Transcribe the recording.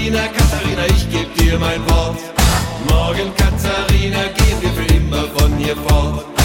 Katharina, Katharina, ich geb dir mein Wort. Morgen, Katharina, gehen wir für immer von hier fort.